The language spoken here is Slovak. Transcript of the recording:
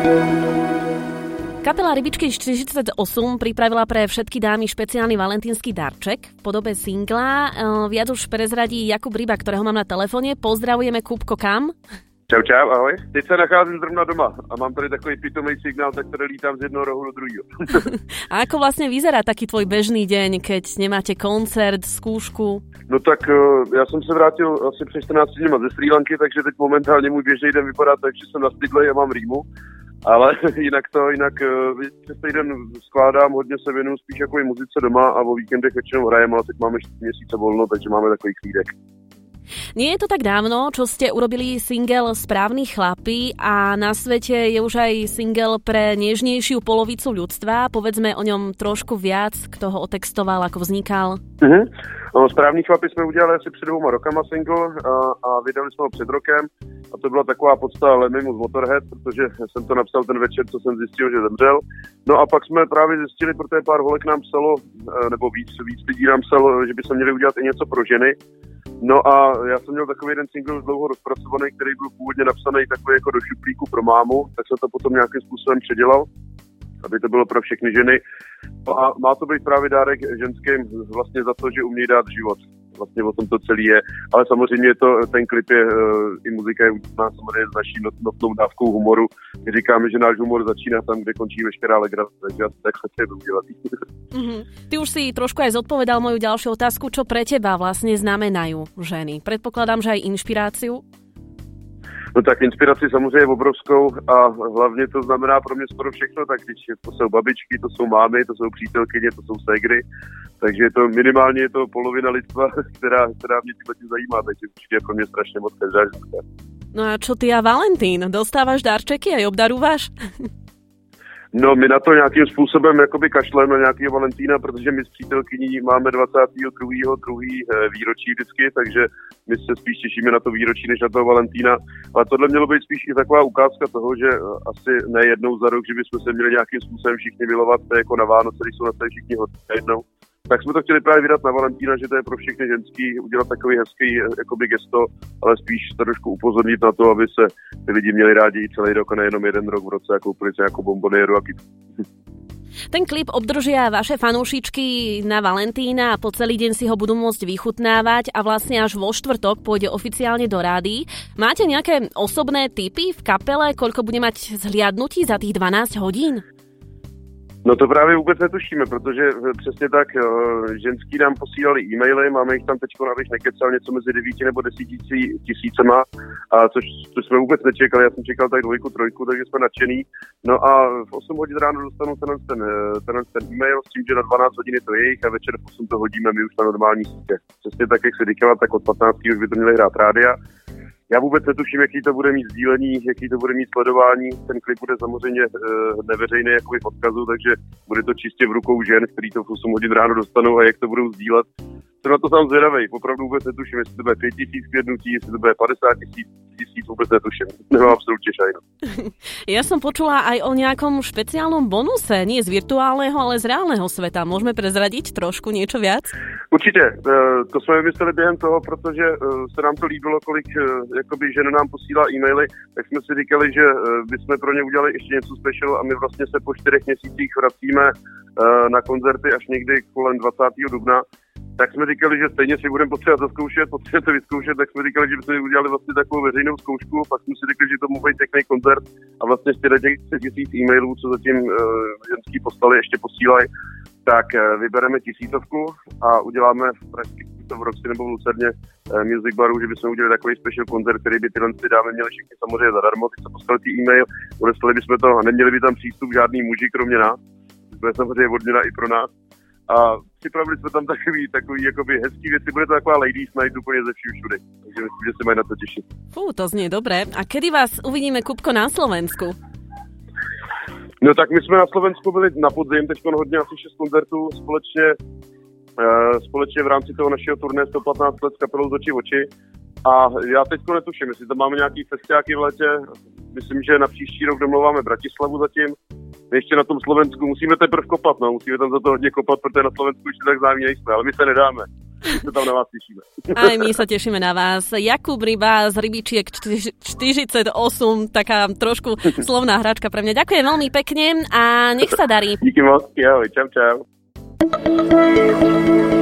Kapela Rybičky 48 pripravila pre všetky dámy špeciálny valentínsky darček v podobe singla. Viac už prezradí Jakub Ryba, ktorého mám na telefóne. Pozdravujeme, Kubko, kam? Čau, ahoj. Teď se nacházím zrovna doma a mám tady takový pitomý signál, tak ktorý lítám z jednoho rohu do druhého. A ako vlastne vyzerá taký tvoj bežný deň, keď nemáte koncert, skúšku? No tak já jsem se vrátil asi před 14 dněma ze Srí Lanky, takže teď momentálně můj běžný den vypadá tak, že jsem nastydlej a mám rýmu. Ale jinak přes týden skládám, hodně se věnuju spíš jako i muzice doma a o víkendech většinou hrajeme, ale teď máme 4 měsíce volno, takže máme takový klídek. Nie je to tak dávno, čo ste urobili single Správni chlapi a na svete je už aj single pre nežnejšiu polovicu ľudstva. Povedzme o ňom trošku viac, kto ho otextoval, ako vznikal. No, Správní chlapi jsme udělali asi před 2 rokama single a vydali jsme ho před rokem a to byla taková podsta Lemmymu z Motorhead, protože jsem to napsal ten večer, co jsem zjistil, že zemřel. No a pak jsme právě zjistili, protože pár holek nám psalo, nebo víc lidí nám psalo, že by se měli udělat i něco pro ženy. No a já jsem měl takový jeden single dlouho rozpracovaný, který byl původně napsaný takový jako do šuplíku pro mámu, tak jsem to potom nějakým způsobem předělal, aby to bylo pro všechny ženy. No a má to být právě dárek ženským vlastně za to, že umějí dát život. Vlastně o tom to celý je. Ale samozřejmě ten klip je, i muzika je udělaná samozřejmě s naší notnou dávkou humoru. My říkáme, že náš humor začíná tam, kde končí veškerá legrace, takže asi tak chcete to udělat. Ty už si trošku aj zodpovedal moju ďalšiu otázku, čo pre teba vlastne znamenajú ženy. Predpokladám, že aj inšpiráciu? No tak inspiraci samozřejmě obrovskou a hlavně to znamená pro mě skoro všechno, tak když to jsou babičky, to jsou mámy, to jsou přítelkyně, to jsou ségry, takže minimálně je to polovina lidstva, která mě tím zajímá, takže určitě je pro mě strašně moc každá ženská. No a čo ty a Valentín? Dostávaš darčeky a obdarúvaš? No, my na to nějakým způsobem jakoby kašleme na nějakého Valentína, protože my s přítelkyní máme 22. výročí vždycky, takže my se spíš těšíme na to výročí, než na toho Valentína. Ale tohle mělo být spíš i taková ukázka toho, že asi ne jednou za rok, že bychom se měli nějakým způsobem všichni milovat, to je jako na Vánoce, když jsou na to všichni hodně jednou. Tak jsme to chtěli právě vydat na Valentína, že to je pro všechny ženský, udělat takový hezký jakoby gesto, ale spíš trošku upozornit na to, aby se ty lidi měli rádi i celý rok a nejenom jeden rok v roce a koupili si jako bombonieru a kytku. Ten klip obdržia vaše fanúšičky na Valentína a po celý deň si ho budú môcť vychutnávať a vlastne až vo štvrtok pôjde oficiálne do rádií. Máte nejaké osobné tipy v kapele, koľko bude mať zhliadnutí za tých 12 hodín? No to právě vůbec netušíme, protože přesně tak ženský nám posílali e-maily, máme jich tam teď, abych nekecal, něco mezi 9 nebo 10 tisícema, a což jsme vůbec nečekali, já jsem čekal tak 2, 3, takže jsme nadšený. No a v 8 hodin ráno dostanu ten e-mail s tím, že na 12 hodin je to jejich a večer v 8 to hodíme my už na normální sítě. Přesně tak, jak se říkala, tak od 15. už by to měli hrát rádia. Já vůbec netuším, jaký to bude mít sdílení, jaký to bude mít sledování. Ten klip bude samozřejmě neveřejný jakoby v odkazu, takže bude to čistě v rukou žen, který to v 8 hodin ráno dostanou a jak to budou sdílet. Jsem na to sám zvědavej, opravdu vůbec netuším, jestli to bude 5 000 kvědnutí, jestli to bude 50 000, vůbec netuším. Nemám absolútne šajno. Ja som počula aj o nejakom špeciálnom bonuse, nie z virtuálneho, ale z reálneho sveta. Môžeme prezradiť trošku niečo viac? Určitě, to jsme vymysleli během toho, protože se nám to líbilo, kolik jakoby žen nám posílá e-maily, tak jsme si říkali, že bychom pro ně udělali ještě něco special a my vlastně se po 4 měsících vracíme na koncerty až někdy kolem 20. dubna. Tak jsme říkali, že stejně si budeme potřebovat potřebujeme to vyzkoušet, tak jsme říkali, že bychom udělali vlastně takovou veřejnou zkoušku, pak jsme si řekli, že to může být pěkný koncert a vlastně z těch 10 000 e-mailů, co zatím ženský poslali, ještě posílají, tak vybereme 1000 a uděláme v pražský v Roxy nebo v Lucerně Music Baru, že bychom udělali takový special koncert, který by tyhle dámy měli všichni samozřejmě zadarmo, tak se poslali e-mail, odeslali bychom to a neměli by tam přístup žádný muži kromě nás, to je samozřejmě odměna i pro nás. A připravili jsme tam takový jakoby hezký věci, bude to taková ladies night úplně ze všude, takže myslím, že se mají na to těšit. To znie dobre. A kedy vás uvidíme, Kubko, na Slovensku? No tak my jsme na Slovensku byli na podzim, teď hodně asi 6 koncertů společně v rámci toho našeho turné 115 let s kapelou z očí v oči. A já teď netuším, jestli tam máme nějaký festiáky v létě, myslím, že na příští rok domlouváme Bratislavu zatím. Ještě na tom Slovensku musíme teprve kopat, musíme tam za to hodně kopat, protože na Slovensku ještě tak známí nejsme, ale my se nedáme. se tam na vás tešíme. Aj my sa tešíme na vás. Jakub Ryba z Rybičiek 48, taká trošku slovná hračka pre mňa. Ďakujem veľmi pekne a nech sa darí. Díky moc, ahoj, čau.